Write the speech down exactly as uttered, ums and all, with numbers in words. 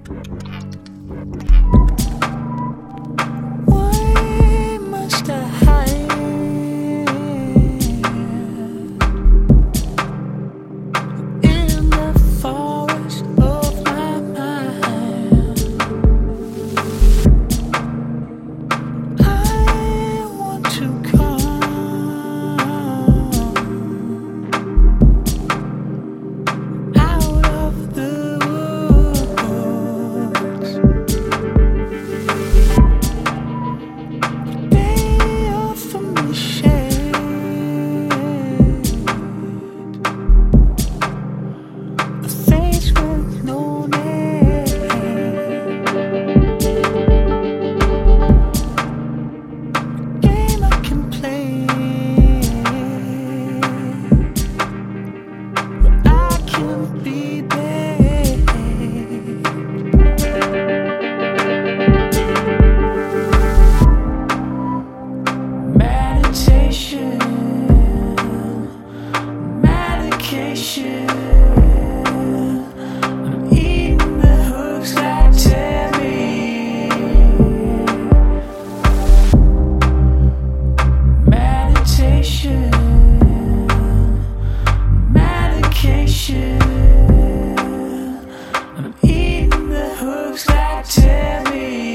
Why must I hide in the forest of my mind? I want to come out of the woods. They offer me shade, a face with no name, game I can play, but I can be babe. Meditation, medication. I'm eating the hooks that tear me. Meditation, medication. I'm eating the hooks that tear me.